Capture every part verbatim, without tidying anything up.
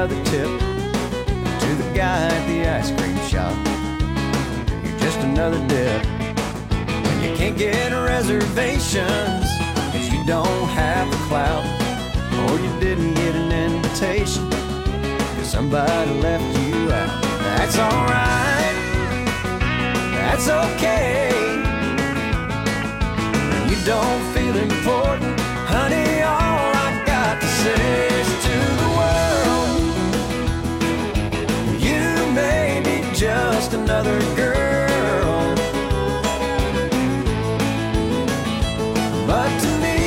another tip to the guy at the ice cream shop. You're just another dip. When you can't get reservations cause you don't have the clout, or you didn't get an invitation cause somebody left you out. That's alright, that's okay. When you don't feel important, honey, all I got to say is to the world, you may be just another girl, but to me,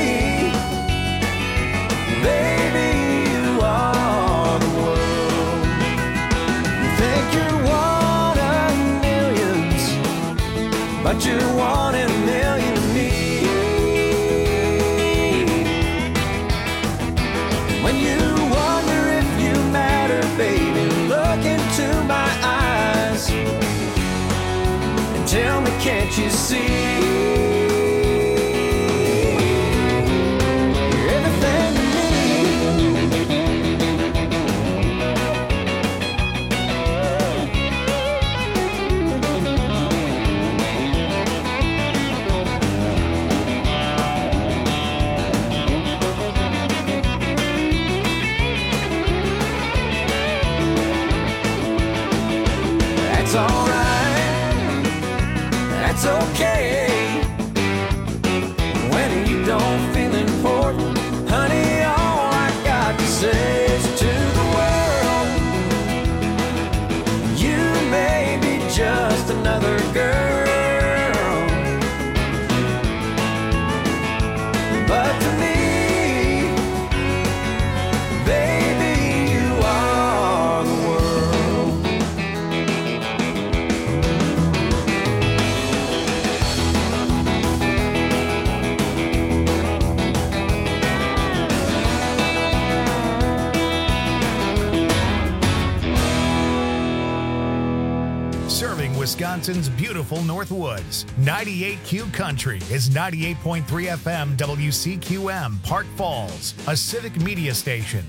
baby, you are the world. You think you're one of millions, but you're one in a million to me. When you wonder if you matter, baby, look into my eyes and tell me, can't you see? That's alright, that's okay. When you don't feel important, honey, all I got to say is to the world, you may be just another girl, but to me, baby, you are the world. Serving Wisconsin's beautiful Northwoods. ninety-eight Q Country is ninety-eight point three F M W C Q M, Park Falls, a civic media station.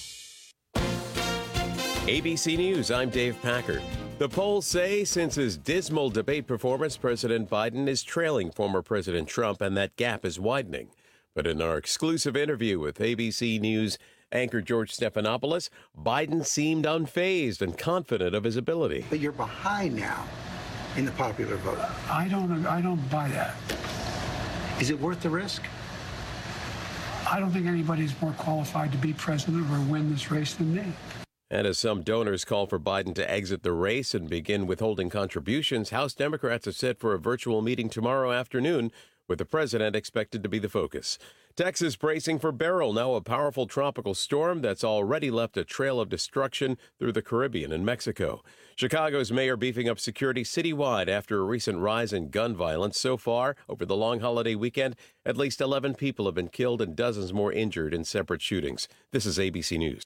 A B C News, I'm Dave Packer. The polls say since his dismal debate performance, President Biden is trailing former President Trump, and that gap is widening. But in our exclusive interview with A B C News anchor George Stephanopoulos, Biden seemed unfazed and confident of his ability. But you're behind now in the popular vote. I don't, I don't buy that. Is it worth the risk? I don't think anybody's more qualified to be president or win this race than me. And as some donors call for Biden to exit the race and begin withholding contributions, House Democrats are set for a virtual meeting tomorrow afternoon, with the president expected to be the focus. Texas bracing for Beryl, now a powerful tropical storm that's already left a trail of destruction through the Caribbean and Mexico. Chicago's mayor beefing up security citywide after a recent rise in gun violence. So far, over the long holiday weekend, at least eleven people have been killed and dozens more injured in separate shootings. This is A B C News.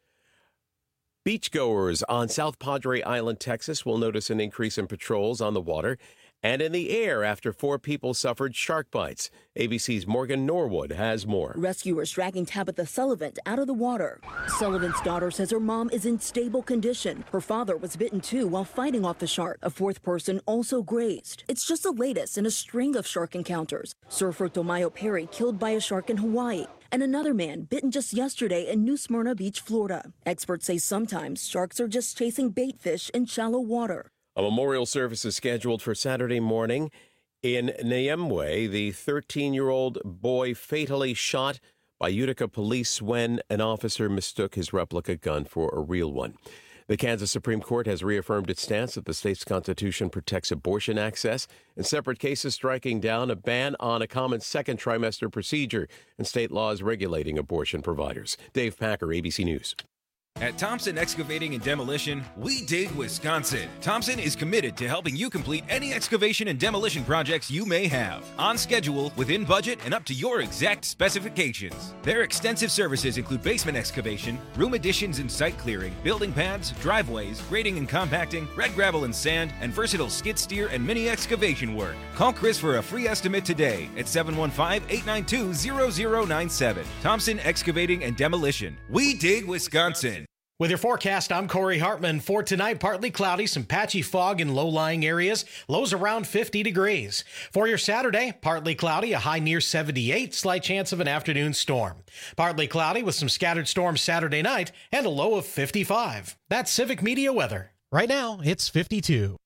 Beachgoers on South Padre Island, Texas, will notice an increase in patrols on the water and in the air after four people suffered shark bites. A B C's Morgan Norwood has more. Rescuers dragging Tabitha Sullivan out of the water. Sullivan's daughter says her mom is in stable condition. Her father was bitten too while fighting off the shark. A fourth person also grazed. It's just the latest in a string of shark encounters. Surfer Tomayo Perry killed by a shark in Hawaii, and another man bitten just yesterday in New Smyrna Beach, Florida. Experts say sometimes sharks are just chasing bait fish in shallow water. A memorial service is scheduled for Saturday morning in Niemwe, the thirteen-year-old boy fatally shot by Utica police when an officer mistook his replica gun for a real one. The Kansas Supreme Court has reaffirmed its stance that the state's constitution protects abortion access, in separate cases striking down a ban on a common second trimester procedure and state laws regulating abortion providers. Dave Packer, A B C News. At Thompson Excavating and Demolition, we dig Wisconsin. Thompson is committed to helping you complete any excavation and demolition projects you may have. On schedule, within budget, and up to your exact specifications. Their extensive services include basement excavation, room additions and site clearing, building pads, driveways, grading and compacting, red gravel and sand, and versatile skid steer and mini excavation work. Call Chris for a free estimate today at seven one five, eight nine two, zero zero nine seven. Thompson Excavating and Demolition. We dig Wisconsin. With your forecast, I'm Corey Hartman. For tonight, partly cloudy, some patchy fog in low-lying areas, lows around fifty degrees. For your Saturday, partly cloudy, a high near seventy-eight, slight chance of an afternoon storm. Partly cloudy with some scattered storms Saturday night, and a low of fifty-five. That's Civic Media weather. Right now, it's fifty-two.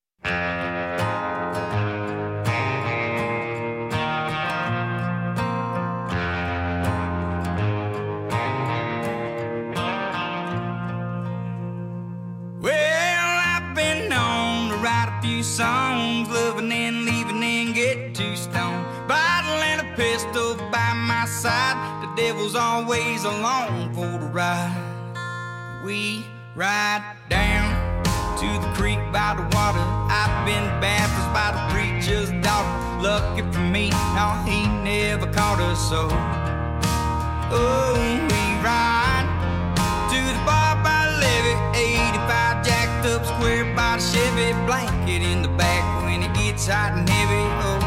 Songs, loving and leaving and get too stoned. Bottle and a pistol by my side. The devil's always along for the ride. We ride down to the creek by the water. I've been baptized by the preacher's daughter. Lucky for me, no, he never caught us so. Oh, we ride to the bar by the levee, eighty-five jacked up square by the Chevy, blanket in the back when it gets hot and heavy. Oh,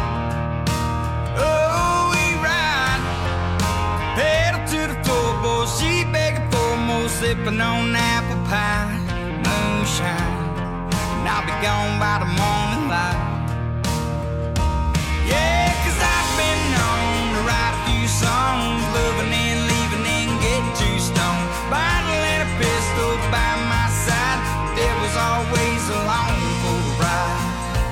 oh, we ride, pedal to the floorboard, she begging for more, sipping on apple pie, moonshine, and I'll be gone by the morning light. Yeah, 'cause I've been known to write a few songs, loving and leaving and get too stoned. Bottle and a pistol by my side, devil's always along for the ride.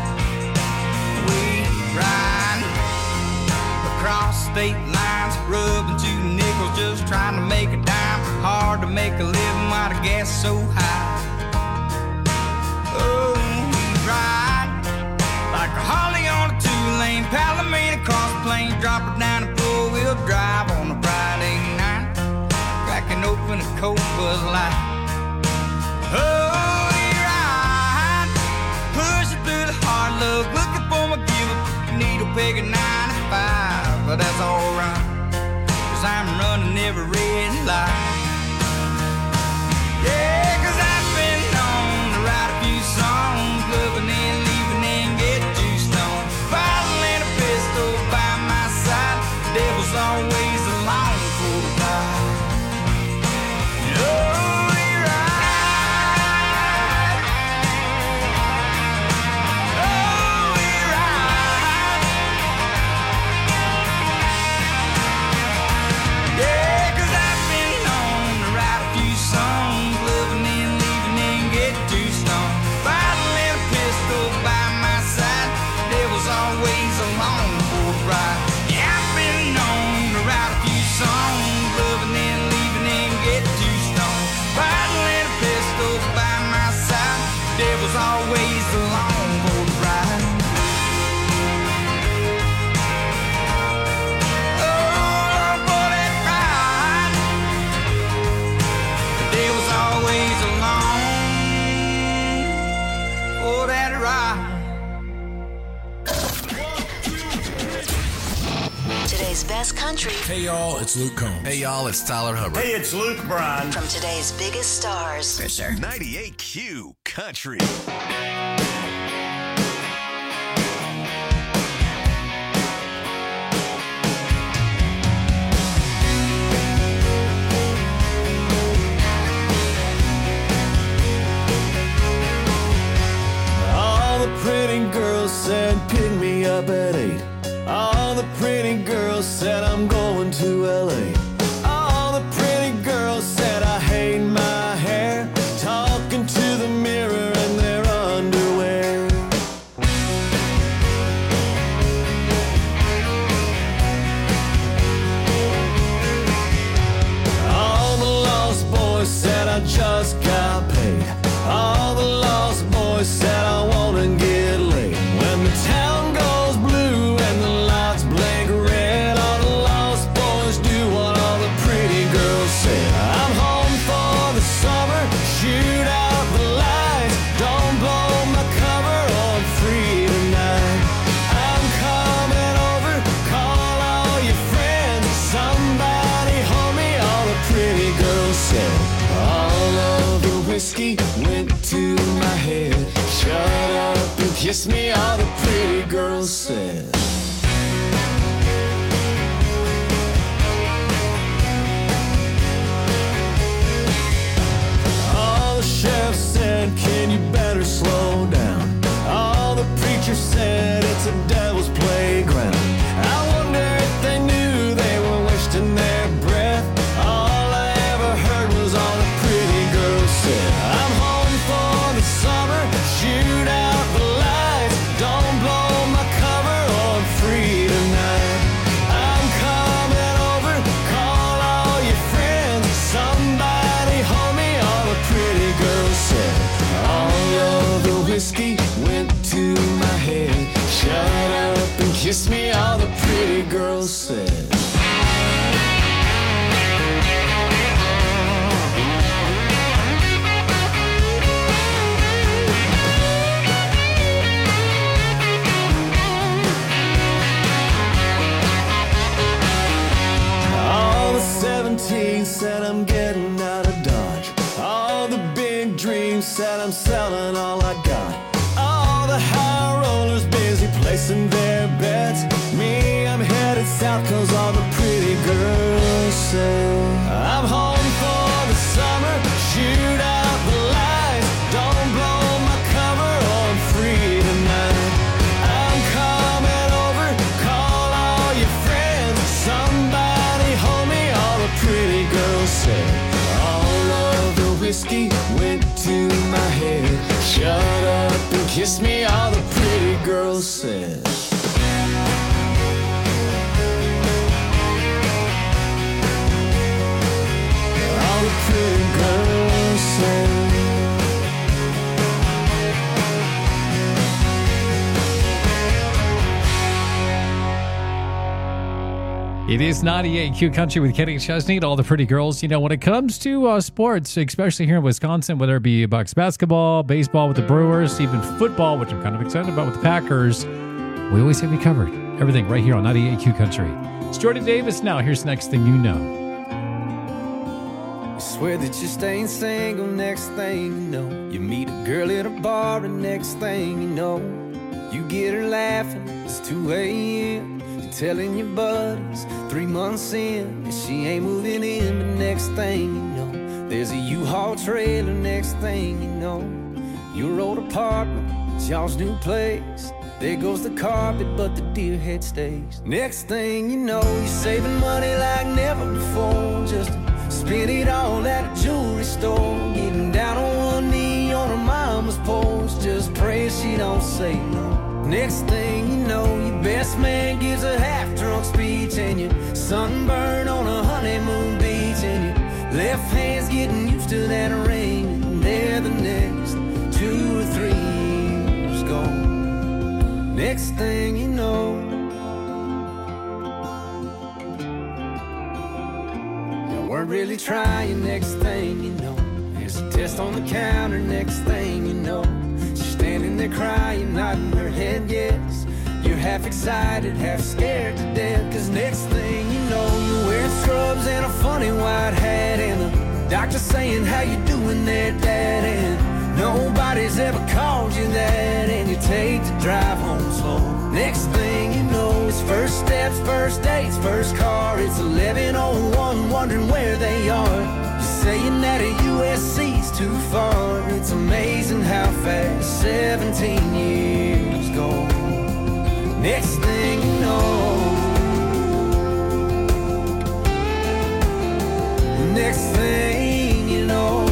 We ride across state lines, rubbing two nickels, just trying to make a dime. Hard to make a living while the gas is so high. Oh, we ride like a Harley on a two-lane, Palomino across the plain, drop it down a four-wheel drive on a Friday night, cracking open a cold Bud Light. Oh, we ride, pushing through the hard luck, looking for my give-up, needle peg at ninety-five, but that's alright, 'cause I'm running every red light. Yeah, 'cause I've been known to write a few songs, loving and leaving and get too stoned. Bottle and a pistol by my side, the devil's always along for the ride. Oh, Best country. Hey y'all, it's Luke Combs. Hey y'all, it's Tyler Hubbard. Hey, it's Luke Bryan. From today's biggest stars. Fisher. ninety-eight Q Country. All the pretty girls said pick me up at eight. All the pretty girls said I'm going to L A. All the pretty girls said I hate my hair, talking to the mirror in their underwear. All the lost boys said I just got paid. All the lost boys said I wanna get laid. When the town goes blue and the lights blink red, all the lost boys do what all the pretty girls say. I'm home for the summer, shoot out the lights, don't blow my cover, I'm free tonight. I'm coming over, call all your friends, somebody hold me, all the pretty girls said. All of the whiskey went to my head, shut up and kiss me, all the pretty girls said. preacher said it's a devil's playground. I wonder if they knew they were wasting their breath. All I ever heard was all the pretty girls said. I'm home for the summer, shoot out the lights, don't blow my cover, or I'm free tonight. I'm coming over, call all your friends, somebody hold me, all the pretty girls said. All of the whiskey went to my head, shut up and kiss me, all the pretty girls said. All the seventeen said I'm getting out of Dodge. All the big dreams said I'm selling all I got. All the high rollers busy placing their bets. Me, I'm headed south cause all the pretty girls say. I'm home for the summer, shoot out the lights, don't blow my cover, or I'm free tonight. I'm coming over, call all your friends, somebody hold me, all the pretty girls say. All of the whiskey went to my head, shut up and kiss me, all the pretty girls said. All the pretty girls said. It is ninety-eight Q Country with Kenny Chesney and all the pretty girls. You know, when it comes to uh, sports, especially here in Wisconsin, whether it be Bucks basketball, baseball with the Brewers, even football, which I'm kind of excited about with the Packers, we always have you covered. Everything right here on ninety-eight Q Country. It's Jordan Davis now. Here's the next thing you know. You swear that you're staying single, next thing you know, you meet a girl at a bar, and next thing you know, you get her laughing, it's two a.m. telling your buddies three months in that she ain't moving in. But next thing you know, there's a U-Haul trailer. Next thing you know, your old apartment, it's y'all's new place. There goes the carpet, but the deer head stays. Next thing you know, you're saving money like never before, just to spend it all at a jewelry store. Getting down on one knee on her mama's porch, just pray she don't say no. Next thing you know, your best man gives a half-drunk speech, and you're sunburned on a honeymoon beach, and your left hand's getting used to that ring, and there the next two or three years gone. Next thing you know, you weren't really trying. Next thing you know, there's a test on the counter. Next thing you know, standing there crying, nodding her head yes. You're half excited, half scared to death, cause next thing you know, you're wearing scrubs and a funny white hat, and the doctor saying, how you doing there, Dad? And nobody's ever called you that, and you take the drive home slow. Next thing you know, it's first steps, first dates, first car. It's eleven oh one, wondering where they are. Saying that a U S C's too far. It's amazing how fast seventeen years go. Next thing you know, next thing you know,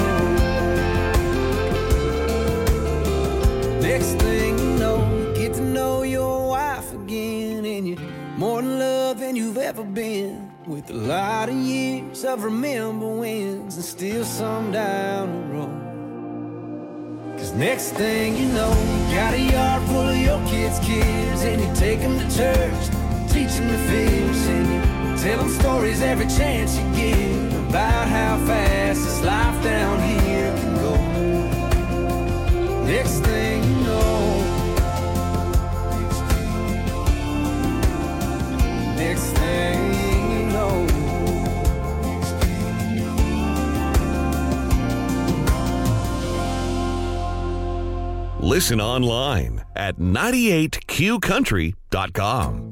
next thing you know, you get to know your wife again, and you're more in love than you've ever been. With a lot of years of remember wins, and still some down the road. Cause next thing you know, you got a yard full of your kids' kids, and you take them to church, teach them to fish, and you tell them stories every chance you get about how fast this life down here can go. Next thing you know, next thing listen online at ninety-eight Q country dot com.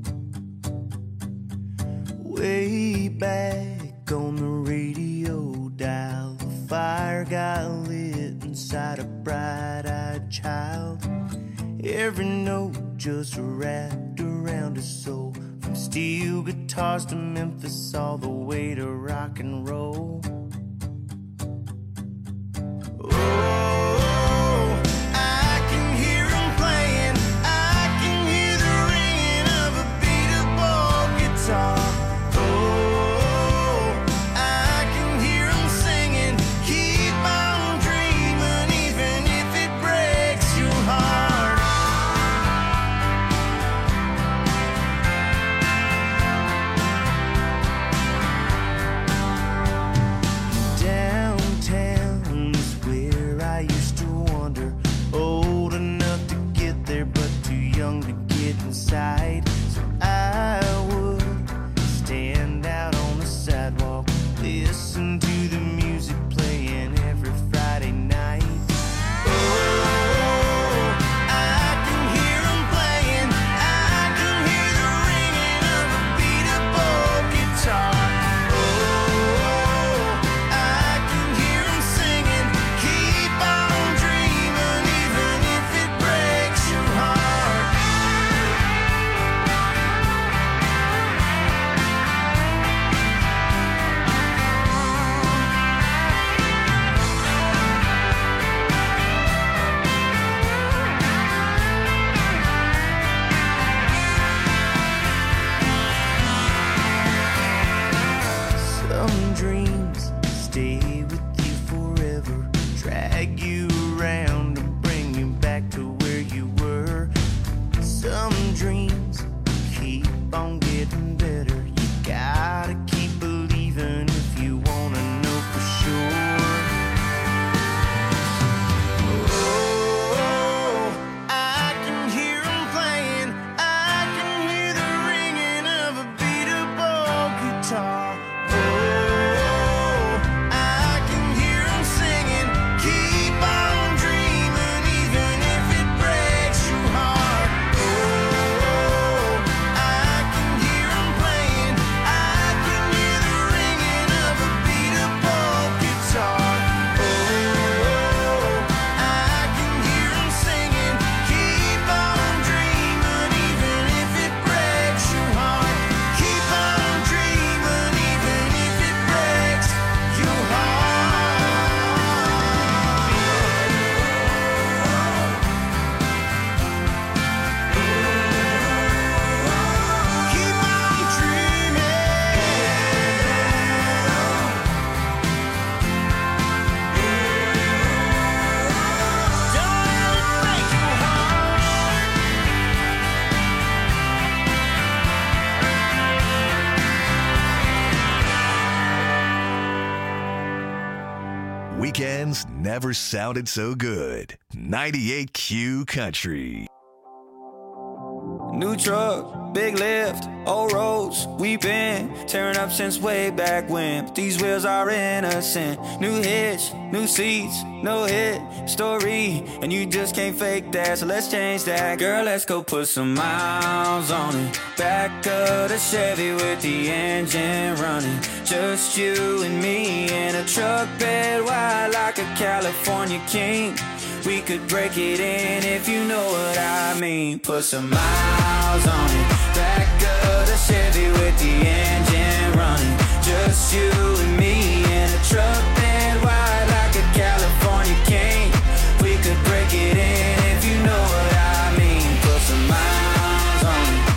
Way back on the radio, dial. The fire got lit inside a bright-eyed child. Every note just wrapped around his soul. From steel guitars to Memphis, all the way to rock and roll. Oh, I can hear him playing. I can hear the ringing of a beatable guitar. So I would stand out on the sidewalk, listen to the music playing every Friday night. Oh, I can hear them playing. I can hear the ringing of a beatable guitar. Oh, I can hear them singing. Keep on dreaming, even if it breaks your heart. Some dreams stay with you forever, drag you around and bring you back to where you were. Some dreams keep on getting better. You gotta keep believing if you wanna know for sure. Oh, I can hear them playing. I can hear the ringing of a beatable guitar. Weekends never sounded so good. ninety-eight Q Country. New truck, big lift, old roads, we been tearing up since way back when. But these wheels are innocent. New hitch, new seats, no hit story, and you just can't fake that, so let's change that. Girl, let's go put some miles on it. Back of the Chevy with the engine running. Just you and me in a truck bed wide like a California king. We could break it in if you know what I mean. Put some miles on it. Back of the Chevy with the engine running. Just you and me in a truck bed wide like a California king. We could break it in if you know what I mean. Put some miles on it.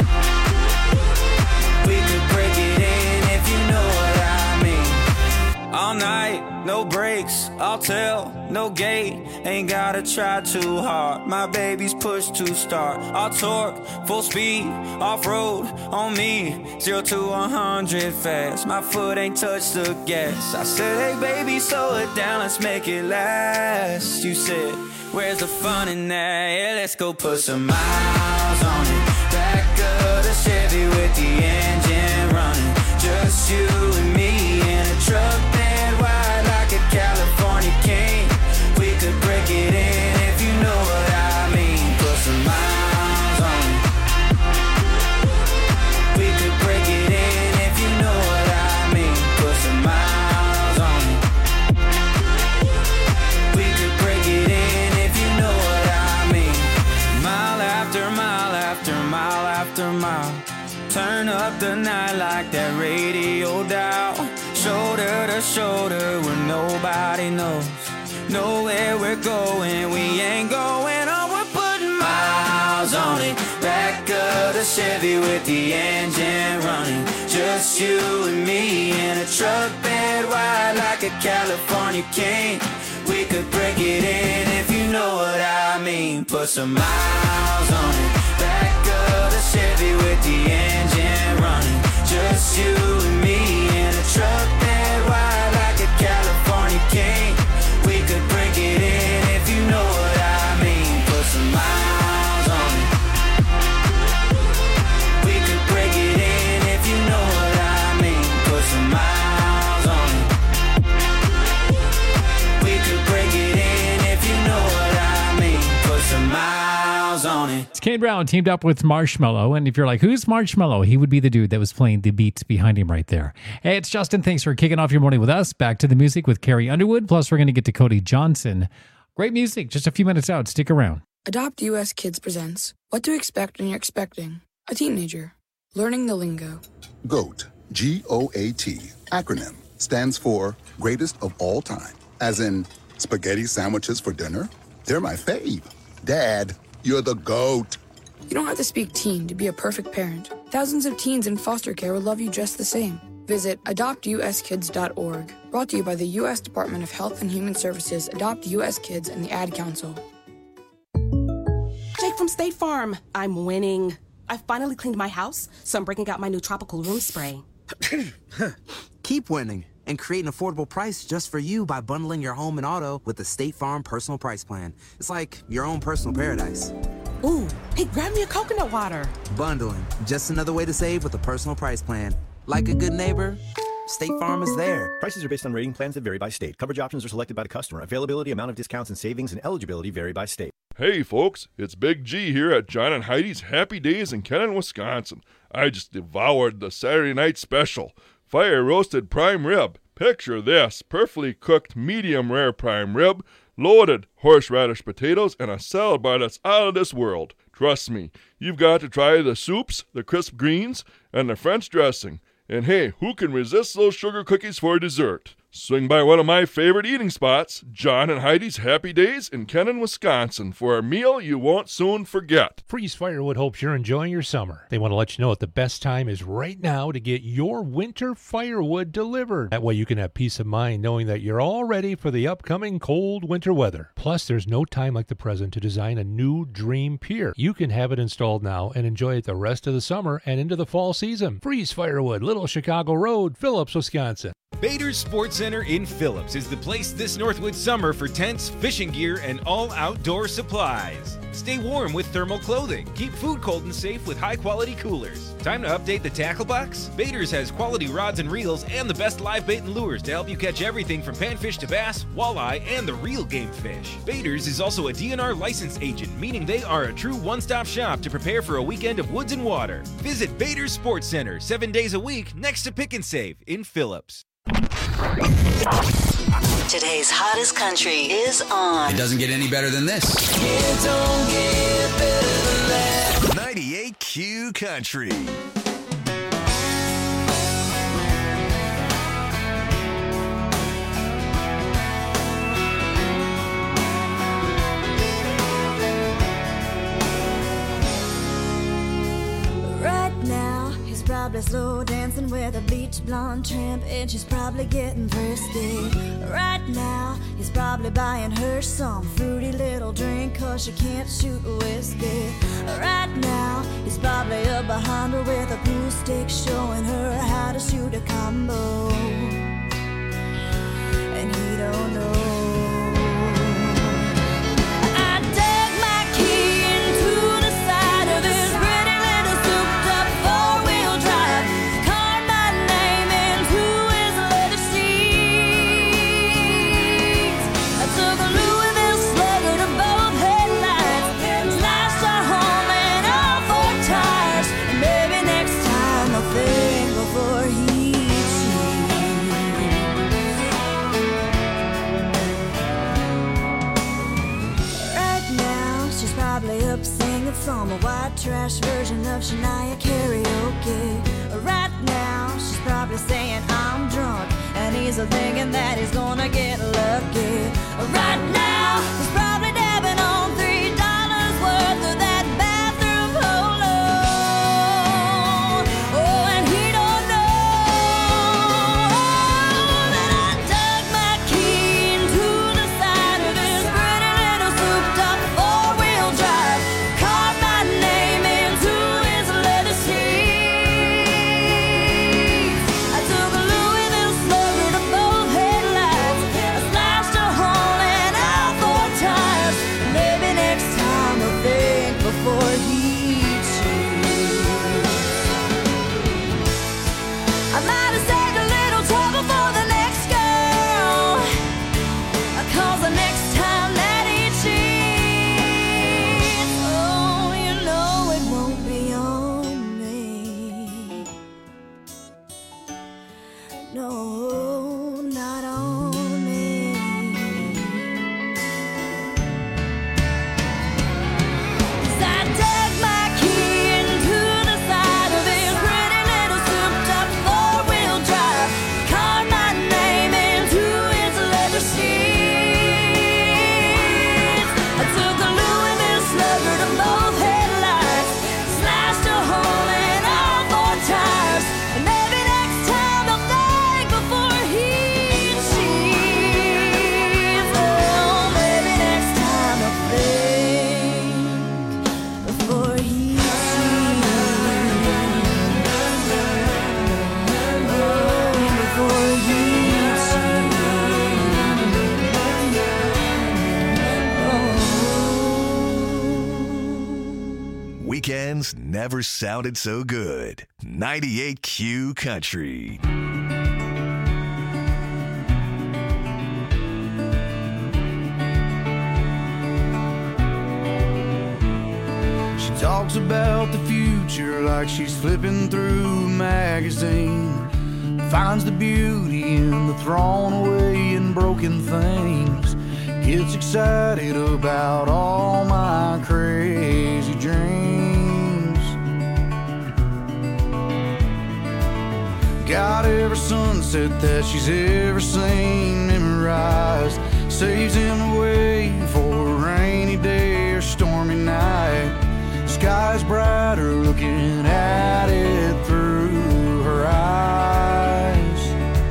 We could break it in if you know what I mean. All night, no brakes, I'll tell, no gate. Ain't gotta try too hard, my baby's push to start. I'll torque, full speed, off-road on me. Zero to one hundred fast, my foot ain't touched the gas. I said, hey baby, slow it down, let's make it last. You said, where's the fun in that? Yeah, let's go put some miles on it. Back of the Chevy with the engine running. Just you and me in a truck bed wide like a California king. We could break it in if you know what I mean. Put some miles on it. We could break it in if you know what I mean. Put some miles on it. Turn up the night like that radio dial. Shoulder to shoulder where nobody knows. Know where we're going, we ain't going home. We're putting miles on it. Back of the Chevy with the engine running. Just you and me in a truck bed wide like a California king. We could break it in if you know what I mean. Put some miles on it. Back of the Chevy with the engine running. Just you and me in a truck bed wide like a California king. We could break it in if you know what I mean. Put some miles on it. We could break it in if you know what I mean. Put some miles on it. We could break it in if you know what I mean. Put some miles on it. It's Kane Brown teamed up with Marshmello, and if you're like, who's Marshmello? He would be the dude that was playing the beats behind him right there. Hey, it's Justin. Thanks for kicking off your morning with us. Back to the music with Carrie Underwood. Plus, we're going to get to Cody Johnson. Great music, just a few minutes out. Stick around. Adopt U S Kids presents What to Expect When You're Expecting a Teenager. Learning the lingo. GOAT, G O A T, acronym, stands for Greatest of All Time. As in, spaghetti sandwiches for dinner? They're my fave. Dad, you're the GOAT. You don't have to speak teen to be a perfect parent. Thousands of teens in foster care will love you just the same. Visit adopt u s kids dot org. Brought to you by the U S Department of Health and Human Services, Adopt U S Kids, and the Ad Council. Jake from State Farm. I'm winning. I finally cleaned my house, so I'm breaking out my new tropical room spray. Keep winning and create an affordable price just for you by bundling your home and auto with the State Farm Personal Price Plan. It's like your own personal paradise. Ooh, hey, grab me a coconut water. Bundling, just another way to save with a personal price plan. Like a good neighbor, State Farm is there. Prices are based on rating plans that vary by state. Coverage options are selected by the customer. Availability, amount of discounts and savings, and eligibility vary by state. Hey folks, it's Big G here at John and Heidi's Happy Days in Kennon, Wisconsin. I just devoured the Saturday night special. Fire roasted prime rib. Picture this, perfectly cooked medium rare prime rib, loaded horseradish potatoes, and a salad bar that's out of this world. Trust me, you've got to try the soups, the crisp greens, and the French dressing. And hey, who can resist those sugar cookies for dessert? Swing by one of my favorite eating spots, John and Heidi's Happy Days in Kennon, Wisconsin, for a meal you won't soon forget. Freeze Firewood hopes you're enjoying your summer. They want to let you know that the best time is right now to get your winter firewood delivered. That way you can have peace of mind knowing that you're all ready for the upcoming cold winter weather. Plus, there's no time like the present to design a new dream pier. You can have it installed now and enjoy it the rest of the summer and into the fall season. Freeze Firewood, Little Chicago Road, Phillips, Wisconsin. Bader's Sports Center in Phillips is the place this Northwood summer for tents, fishing gear, and all outdoor supplies. Stay warm with thermal clothing. Keep food cold and safe with high-quality coolers. Time to update the tackle box? Bader's has quality rods and reels and the best live bait and lures to help you catch everything from panfish to bass, walleye, and the real game fish. Bader's is also a D N R licensed agent, meaning they are a true one-stop shop to prepare for a weekend of woods and water. Visit Bader's Sports Center seven days a week next to Pick and Save in Phillips. Today's hottest country is on. It doesn't get any better than this. It don't get better than that. ninety-eight Q Country. Right now, he's probably slow dancing with a bleach blonde tramp, and she's probably getting thirsty. Right now, he's probably buying her some fruity little drink, cause she can't shoot whiskey. Right now, he's probably up behind her with a pool stick, showing her how to shoot a combo. And he don't know. some white trash version of Shania karaoke. Right now, she's probably saying I'm drunk, and he's thinking that he's gonna get lucky. Right now, he's probably dabbing on three dollars worth of that bathroom polo. Oh, and he don't know that I dug my key into the side of his pretty little souped-up four-wheel drive, carved my name into his leather seats. I took a Louisville slugger to both headlights, I slashed a hole in all four tires. Maybe next time I'll think before he cheats. I might have saved a little trouble for the next girl, 'cause the next time that he cheats, oh, you know it won't be on me. No, not on me. 'Cause I dug my key into the side of his pretty little souped-up four-wheel drive, carved my name into his leather seats. I took a Louisville slugger to both headlights, slashed a hole in all four tires, and maybe next time I'll think before he cheats. Oh, maybe next time I'll think before he cheats. Oh, before he Weekends never sounded so good. ninety-eight Q Country. She talks about the future like she's flipping through a magazine. Finds the beauty in the thrown away and broken things. Gets excited about all my crazy dreams. Got every sunset that she's ever seen memorized. Saves him away for a rainy day or stormy night. Sky's brighter looking at it through her eyes.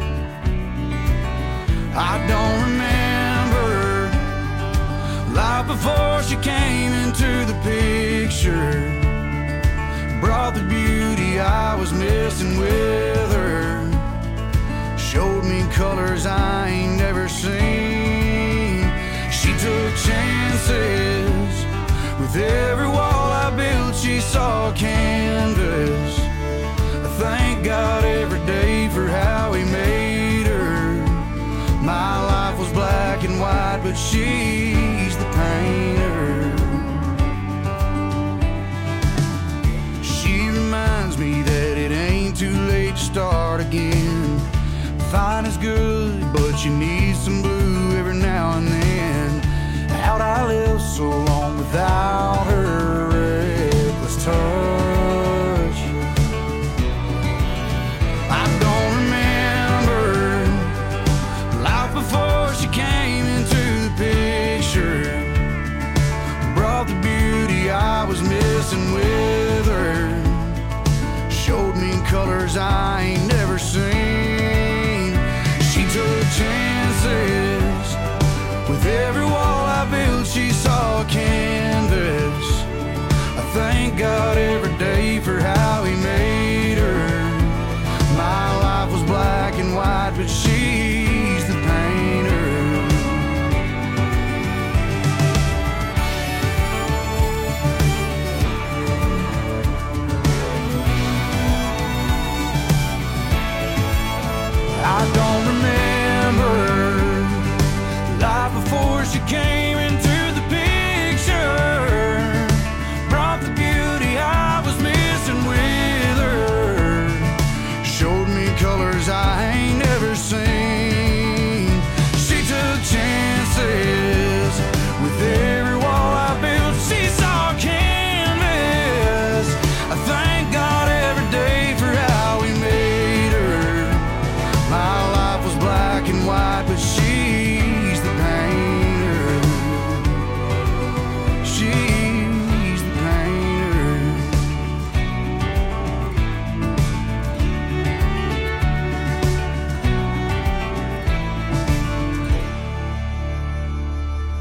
I don't remember life before she came into the picture. Brought the beauty I was missing with her. Showed me colors I ain't never seen. She took chances. With every wall I built, she saw canvas. I thank God every day for how he made her. My life was black and white, but she's the painter. She reminds me that it ain't too late to start again. Fine is good, but you need some blue every now and then. How'd I live so long without her reckless touch? I don't remember life before she came into the picture.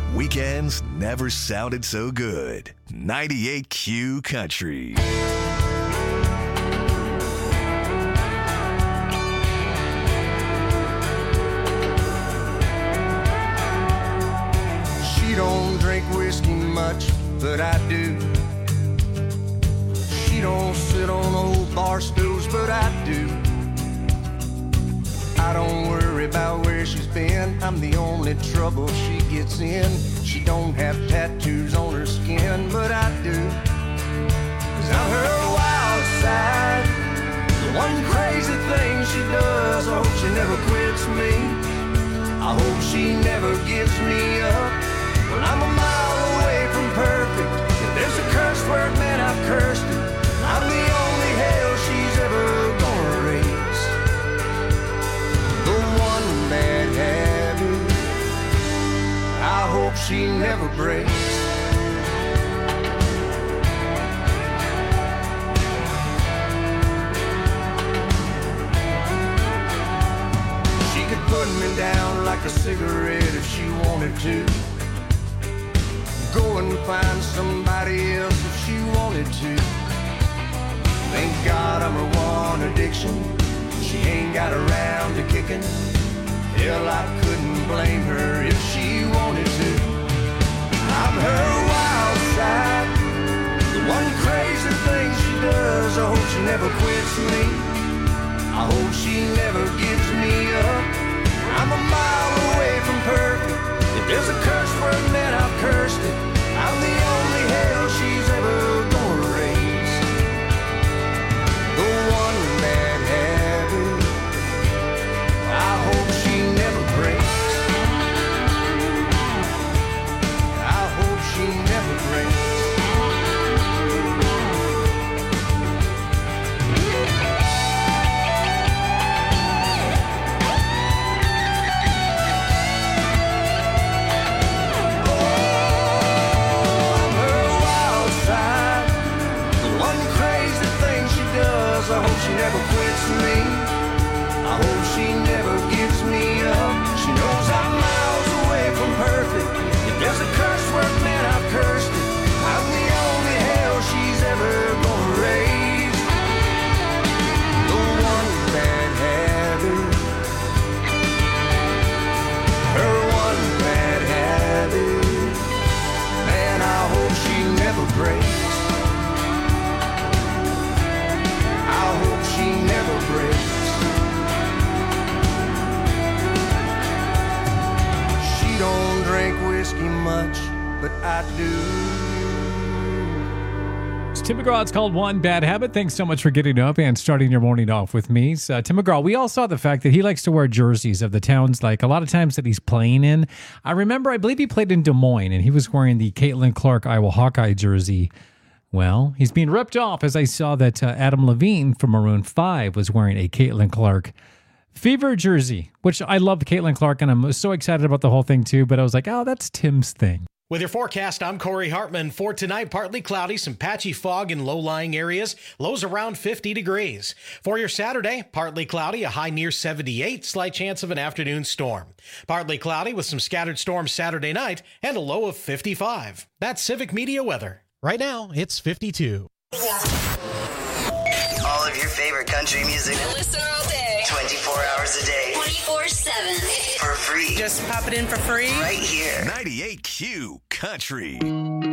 Weekends never sounded so good. ninety-eight Q Country. She don't drink whiskey much, but I do. She don't sit on old bar stools, but I do. I don't worry about where she's been. I'm the only trouble she gets in. She don't have tattoos on her skin, but I do. 'Cause I'm her wild side, the one crazy thing she does. I hope she never quits me. I hope she never gives me up. Well, I'm a mile away from perfect. If there's a curse word, man, I've cursed it. I'm the only hell she's ever gonna raise. The one bad habit I hope she never breaks. She could put me down like a cigarette if she wanted to. Go and find somebody else if she wanted to. Thank God I'm her one addiction. She ain't got around to kicking. Hell, I couldn't blame her if she wanted to. I'm her wild side, the one crazy thing she does. I hope she never quits me. I hope she never gives me up. I'm a mile away from perfect. If there's a curse word, man, I've cursed it. I'm the only hell she's ever gonna raise. The one bad habit I hope she never breaks. I hope she never breaks. I hope she never quits me. I hope she never gives me up. She knows I'm miles away from perfect. If there's a curse word, man, I've cursed it. I'm the only hell she's ever gonna raise. The one bad habit, her one bad habit, man, I hope she never breaks. I hope she never breaks. She don't drink whiskey much, but I do. It's Tim McGraw. It's called One Bad Habit. Thanks so much for getting up and starting your morning off with me. So, Tim McGraw, we all saw the fact that he likes to wear jerseys of the towns, like a lot of times that he's playing in. I remember, I believe he played in Des Moines, and he was wearing the Caitlin Clark Iowa Hawkeye jersey. Well, he's being ripped off as I saw that uh, Adam Levine from Maroon five was wearing a Caitlin Clark Fever jersey, which I love Caitlin Clark, and I'm so excited about the whole thing too, but I was like, oh, that's Tim's thing. With your forecast, I'm Corey Hartman. For tonight, partly cloudy, some patchy fog in low-lying areas, lows around fifty degrees. For your Saturday, partly cloudy, a high near seventy-eight, slight chance of an afternoon storm. Partly cloudy with some scattered storms Saturday night, and a low of fifty-five. That's Civic Media weather. Right now, it's fifty-two. All of your favorite country music. Listen all day. twenty-four hours a day. twenty-four seven. For free. Just pop it in for free. Right here. ninety-eight Q Country.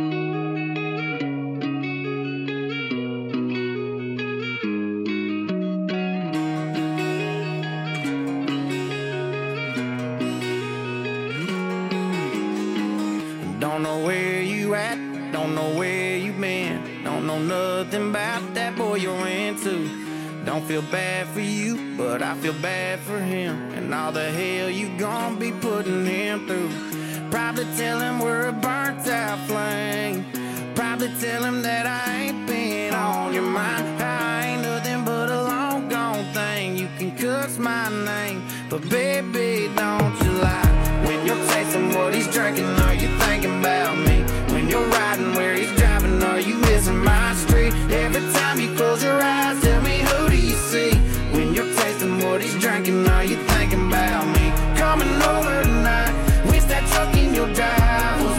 Don't know where you at, don't know where you been, don't know nothing about that boy you're into. Don't feel bad for you, but I feel bad for him, and all the hell you gon' be putting him through. Probably tell him we're a burnt out flame, probably tell him that I ain't been on your mind. I ain't nothing but a long gone thing, you can cuss my name, but baby don't you lie. When you're tasting what he's drinking, are you thinking about me? When you're riding where he's driving, are you missing my street? Every time you close your eyes, tell me who do you see? When you're tasting what he's drinking, are you thinking about me? Coming over tonight, wish that truck in your drive was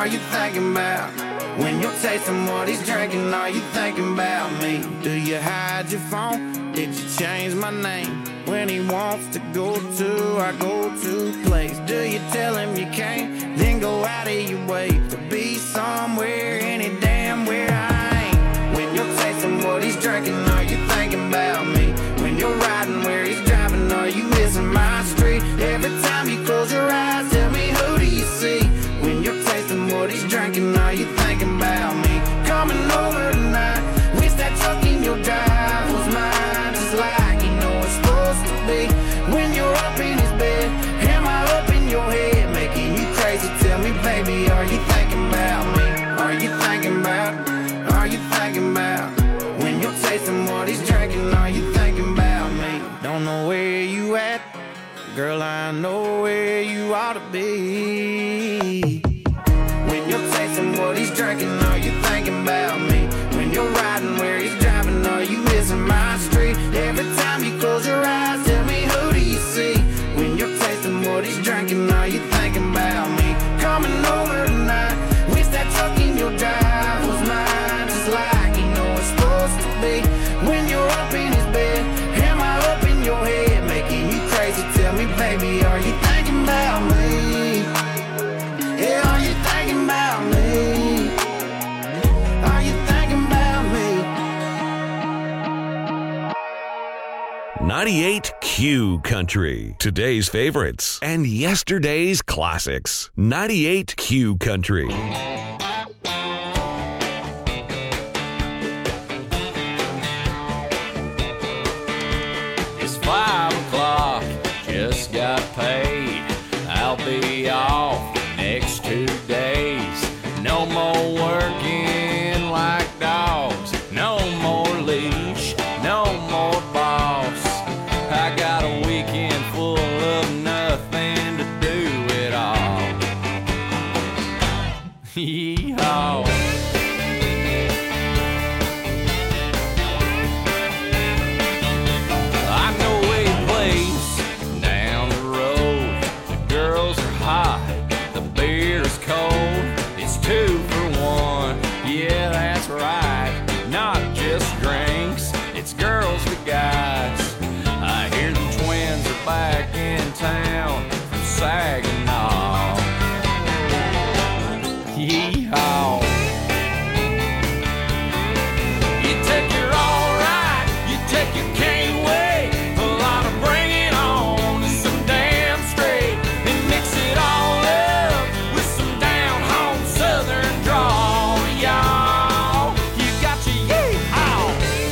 are you thinking about? When you're tasting what he's drinking, are you thinking about me? Do you hide your phone? Did you change my name? When he wants to go to our go-to place, do you tell him you can't? Then go out of your way to be somewhere, any damn where I ain't. When you're tasting what he's drinking, are you thinking about me? When you're riding where he's driving, are you missing my street? Every time you close your eyes, tell me who do you see? When you're tasting what he's drinking, are you thinking about me? Coming over tonight, wish that truck in your drive was mine, just like you know it's supposed to be. When you're up in his bed, am I up in your head, making you crazy? Tell me, baby, are you thinking about me? Are you thinking about? Are you thinking about? When you're tasting what he's drinking, are you thinking about me? Don't know where you at, girl, I know where you ought to be. When you're tasting what he's drinking, are you thinking about me? When you're riding where he's driving, are you missing my street? Every time you close your eyes, tell me who do you see? When you're tasting what he's drinking, are you thinking about me? Coming over tonight, wish that truck in your drive was mine, just like you know it's supposed to be. When you're up in his bed, am I up in your head, making you crazy? Tell me, baby, are you thinking about me? Yeah, are you thinking about me? Are you thinking about me? ninety-eight Q Country. Today's favorites and yesterday's classics. ninety-eight Q Country. It's five o'clock, just got paid. I'll be off next two days. No more working like dogs. No more leash, no more boss. I got a weekend full of nothing to do at all. Yee-haw. I know a place down the road. The girls are hot, the beer's cold. It's two for one, yeah, that's right. Not just drinks, it's girls to guys. I hear the twins are back in town from Saginaw. Yee-haw. You take your alright, you take your can't wait. A lot of bring it on to some damn straight. And mix it all up with some down home southern drawl, y'all. You got your yee-haw.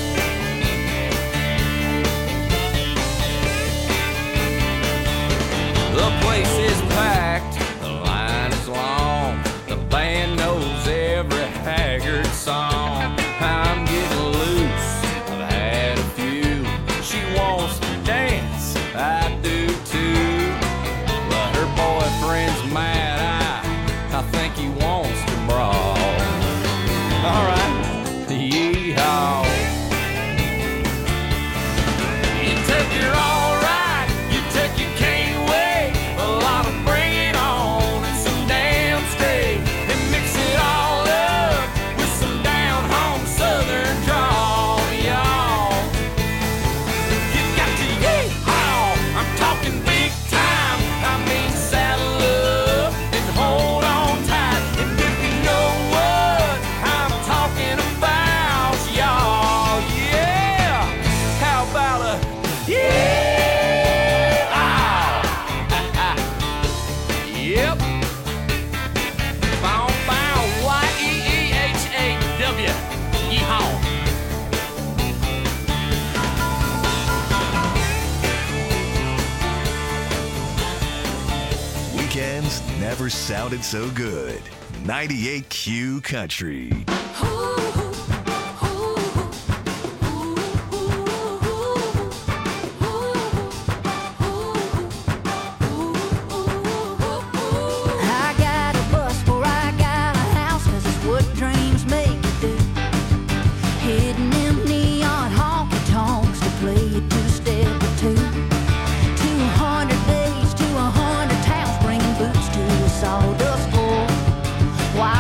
The place is packed, the line is long. The band knows every Haggard song. I'm getting loose, I've had a few. She wants to dance, I do too. But her boyfriend's mad, I, I think he wants to brawl. Alright, yee-haw. You take your alright, you take your can't wait. A lot of bring it on and some damn straight. And mix it all up with some down home southern drawl, y'all. You got to yee-haw, I'm talking big time. I mean saddle up and hold on tight. And if you know what I'm talking about, y'all, yeah. How about a yeah? Yep. Bow, bow, Y E E H A W. Yeehaw. Weekends never sounded so good. ninety-eight Q Country. I got a bus or I got a house, 'cause it's what dreams make you do. Hitting them neon honky tonks to play a two-step or two. Two hundred days to a hundred towns, bringing boots to a sawdust floor. Why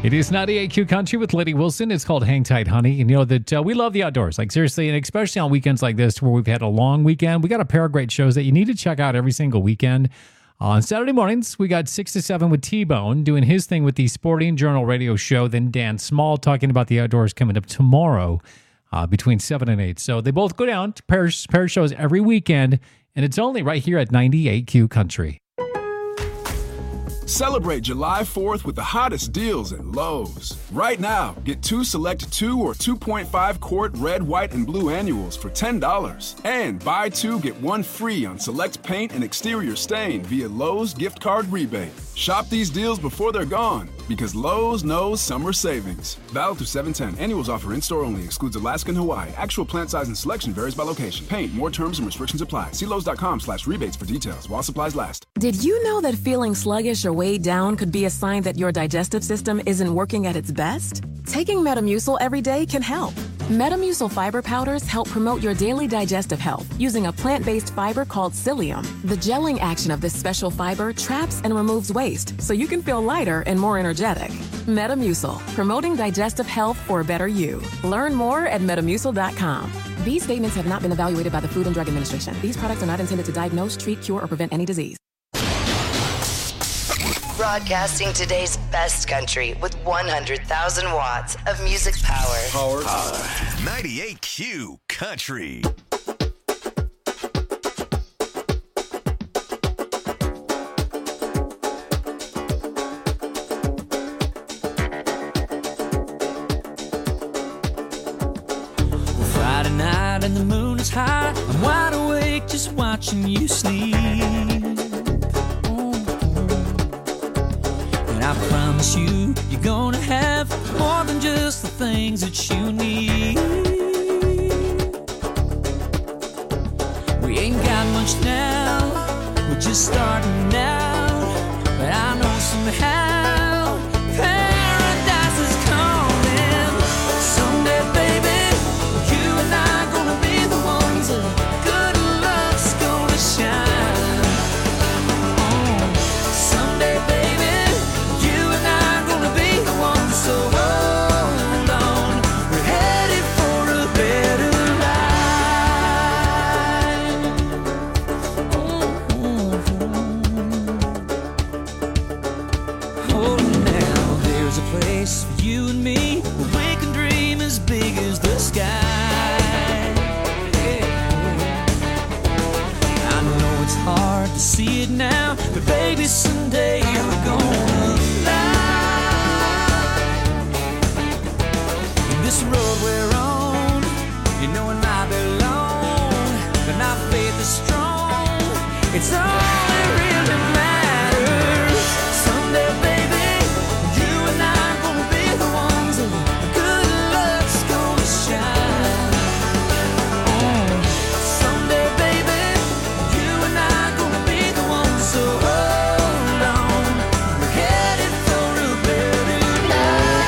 It is ninety-eight Q Country with Liddy Wilson. It's called Hang Tight, Honey. And you know that uh, we love the outdoors. Like, seriously, and especially on weekends like this where we've had a long weekend. We got a pair of great shows that you need to check out every single weekend. Uh, on Saturday mornings, we got six to seven with T-Bone doing his thing with the Sporting Journal radio show. Then Dan Small talking about the outdoors coming up tomorrow uh, between seven and eight. So they both go down to pair, pair shows every weekend. And it's only right here at ninety-eight Q Country. Celebrate July fourth with the hottest deals at Lowe's. Right now, get two select two or two point five quart red, white, and blue annuals for ten dollars. And buy two, get one free on select paint and exterior stain via Lowe's gift card rebate. Shop these deals before they're gone because Lowe's knows summer savings. Valid through seven ten. Annuals offer in-store only. Excludes Alaska and Hawaii. Actual plant size and selection varies by location. Paint. More terms and restrictions apply. See Lowe's.com slash rebates for details while supplies last. Did you know that feeling sluggish or weighed down could be a sign that your digestive system isn't working at its best? Taking Metamucil every day can help. Metamucil fiber powders help promote your daily digestive health using a plant-based fiber called psyllium. The gelling action of this special fiber traps and removes waste so you can feel lighter and more energetic. Metamucil, promoting digestive health for a better you. Learn more at metamucil dot com. These statements have not been evaluated by the Food and Drug Administration. These products are not intended to diagnose, treat, cure, or prevent any disease. Broadcasting today's best country with one hundred thousand watts of music power. Power. Power. ninety-eight Q Country. Friday night and the moon is high. I'm wide awake just watching you sleep. I promise you, you're gonna have more than just the things that you need. We ain't got much now, we're just starting out. But I know somehow paradise is coming. Someday, baby, you and I gonna be the ones that good luck's gonna shine. Oh, someday, baby. So hold on, we're headed for a better life. Oh, now there's a place for you and me where we can dream as big as the sky. Yeah. I know it's hard to see it now, but baby, someday we're gonna fly. This road we're on, you know it might be long, but our faith is strong. It's all that really matters. Someday, baby, you and I gonna be the ones that good luck's gonna shine. Oh, someday, baby, you and I gonna be the ones. So hold on, we're headed for a better life.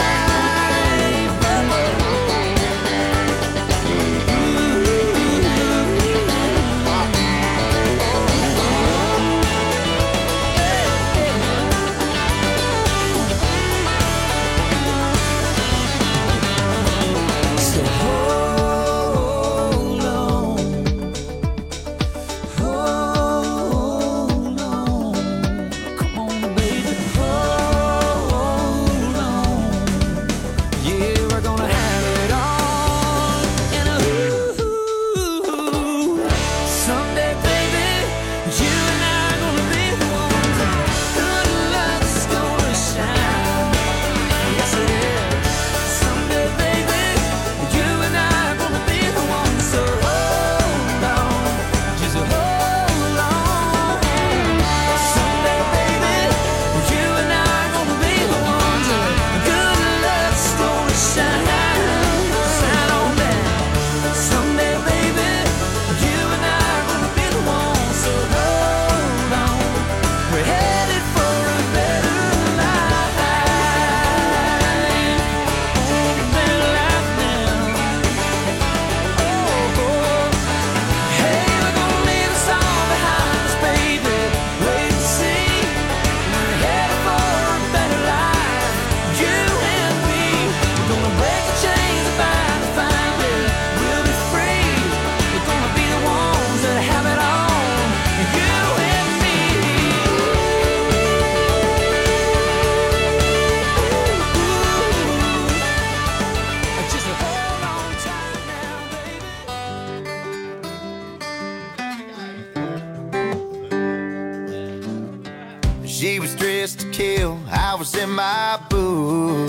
She was dressed to kill, I was in my booth.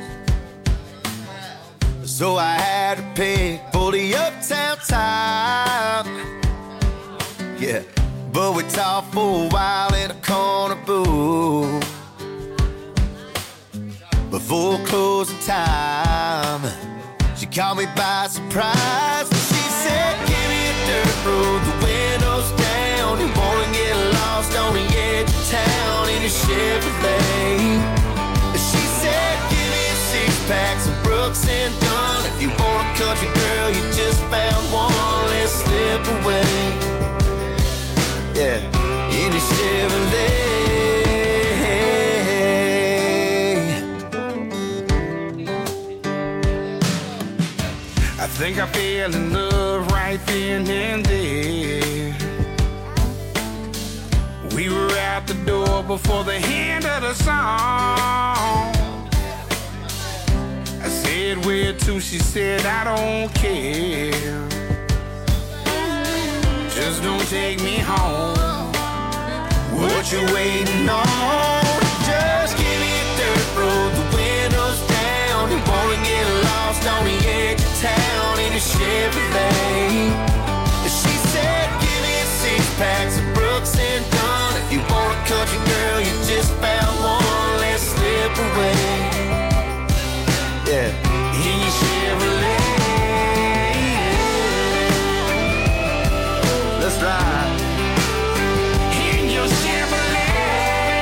So I had to pick for the uptown time. Yeah, but we talked for a while in a corner booth. Before closing time, she caught me by surprise. She said, give me a dirt road, the windows down. You wanna get lost on the edge of town in a Chevrolet. She said, give me a six-pack, some Brooks and Dunn. If you want a country girl, you just found one, let's slip away. Yeah, in a Chevrolet. I think I fell in love right then and there. We were out the door before the end of the song. I said, where to? She said, I don't care. Just don't take me home. What you waiting on? Just give me a dirt road, the windows down. You wanna get lost on the edge of town in a Chevrolet. She said, give me a six-pack, some Brooks and Dunn. If you want a country girl, you just found one, let's slip away. Yeah, in your Chevrolet. Let's ride. In your Chevrolet.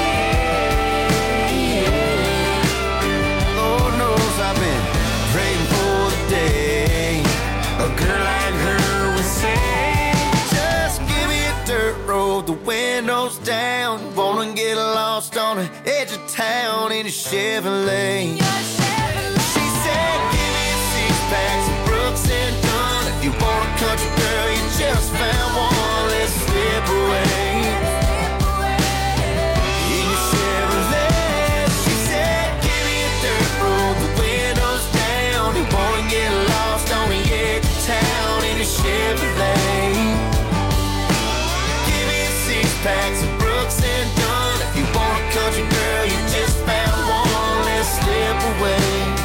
Lord knows I've been praying for the day a girl like her would say, just give me a dirt road, the windows down. Wanna get lost on the edge of town in a Chevrolet. She said, give me a six-pack, some Brooks and Dunn. If you want a country girl, you just found one, let's slip away. In your Chevrolet. She said, give me a dirt road, the windows down. You wanna get lost on the edge of town in a Chevrolet. Give me a six-pack, some Brooks and Dunn. If you want a country girl, you just found one, let's slip away.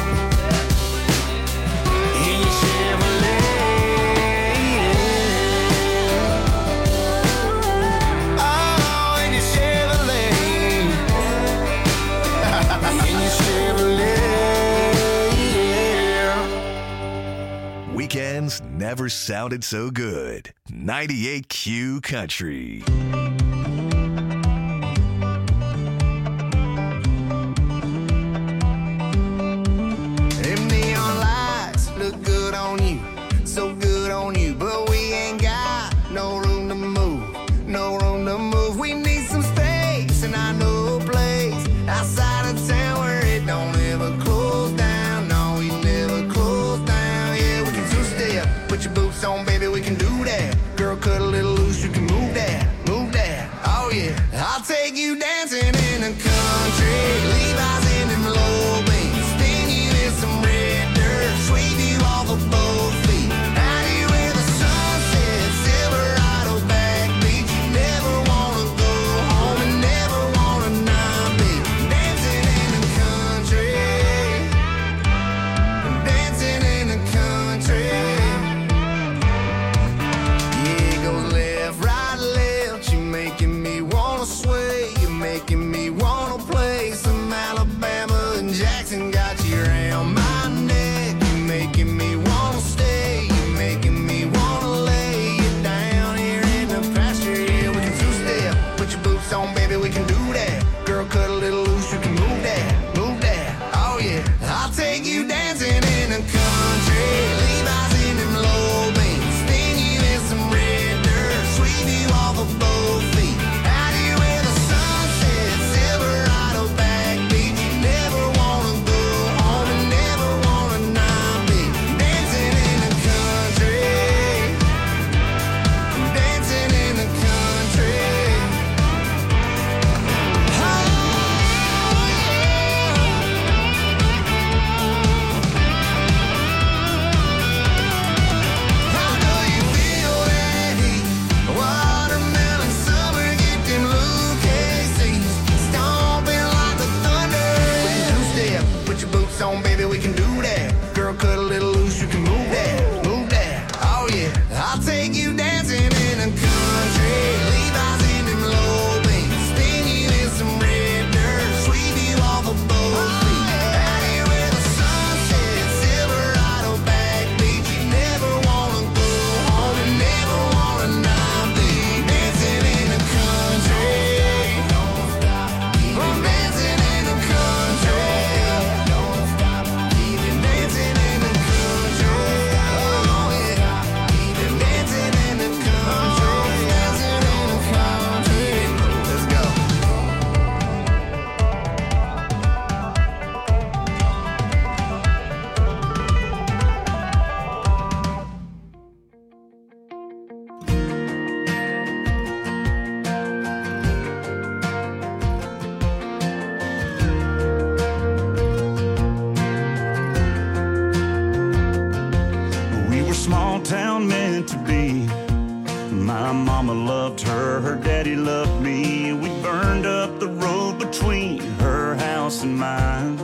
In your Chevrolet. Oh, in your Chevrolet. In your Chevrolet, yeah. Weekends never sounded so good. ninety-eight Q Country. Them neon lights look good on you, so good on you, but we ain't got no room to move, no room to move. We need some space, and I know a place outside of town where it don't ever close down. No, we never close down. Yeah, we can two-step, put your boots on, baby, we can do that. Girl, cut a little loose, you can move that, move that. My mama loved her, her daddy loved me. We burned up the road between her house and mine.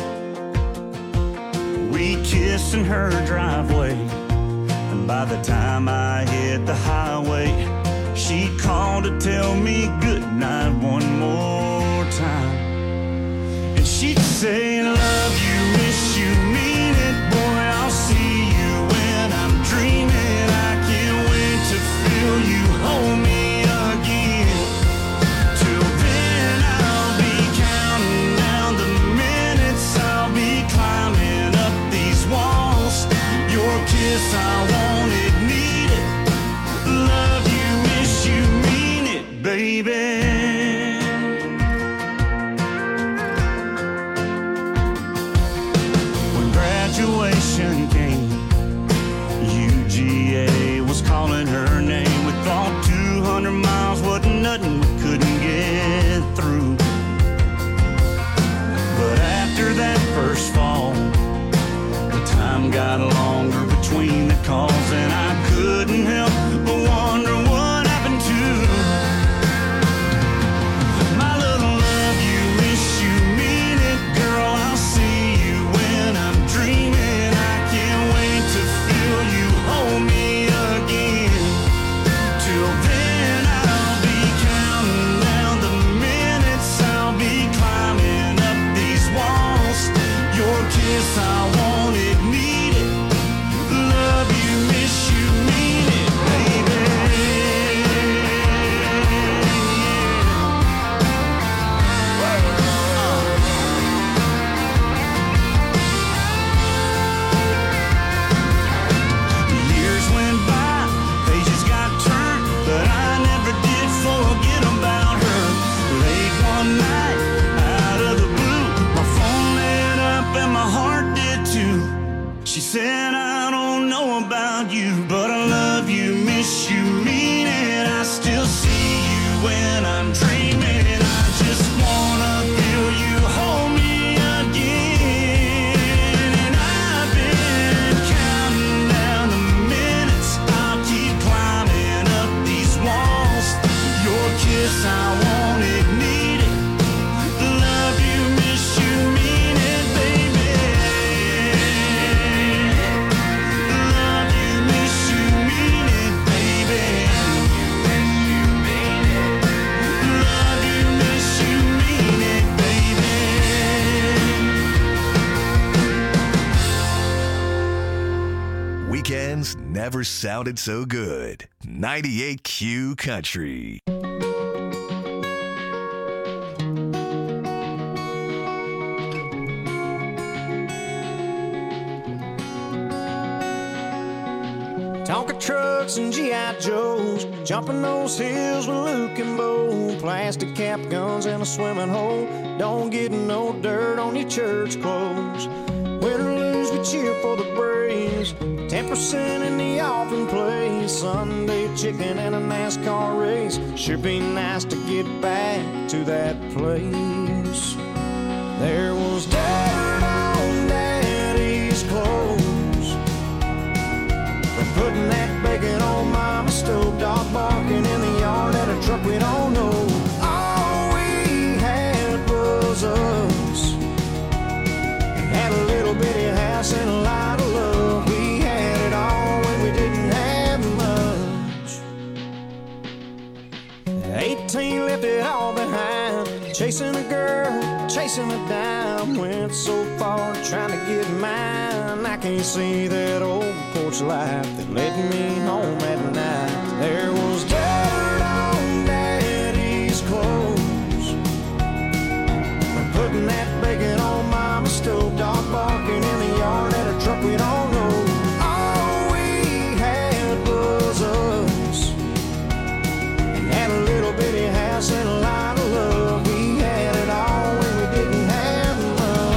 We kissed in her driveway, and by the time I hit the highway, she called to tell me goodnight one more time. And she'd say, love you, miss you, mean it, boy, I'll see you when I'm dreaming. I can't wait to feel you hold me again. Till then I'll be counting down the minutes, I'll be climbing up these walls. Your kiss, I want it, need it. Love you, miss you, mean it, baby. Graduation came, U G A was calling her name. We thought two hundred miles wasn't nothing we couldn't get through. But after that first fall, the time got longer between the calls, and I couldn't help but wonder what happened to my little love you, miss you, mean it, girl, I'll see you when I'm dreaming. I can't wait to feel you hold me again. Till then I'll be counting down the minutes, I'll be climbing up these walls. Your kiss, I want it, need it. Love you, miss you, mean it, baby. Years went by, pages got turned, but I never did forget about her. Late one night, out of the blue, my phone lit up and my heart did too. She said, I don't know about you, but I love you, miss you, mean it. I still see you when I'm dreaming. I just wanna feel you hold me again. And I've been counting down the minutes, I'll keep climbing up these walls. Your kiss, I want it, need it. Love you, miss you, mean it, baby. Love you, miss you, mean it, baby. Love you, miss you, mean it, baby. Weekends never sounded so good. ninety-eight Q Country. Tonka trucks and G I Joes, jumping those hills with Luke and Bo. Plastic cap guns in a swimming hole. Don't get no dirt on your church clothes. Win or lose, we cheer for the Braves. Ten percent in the offering place. Sunday chicken and a NASCAR race. Sure be nice to get back to that place. There was dirt on Daddy's clothes for putting that bacon on Mama's stove. Dog barking in the yard at a truck we don't know. All we had was us. Had a little bitty house and a lot of love. We had it all when we didn't have much. eighteen left it all behind. Chasing a girl, chasing a dime. Went so far trying to get mine. I can't see that old porch light that led me home at night. There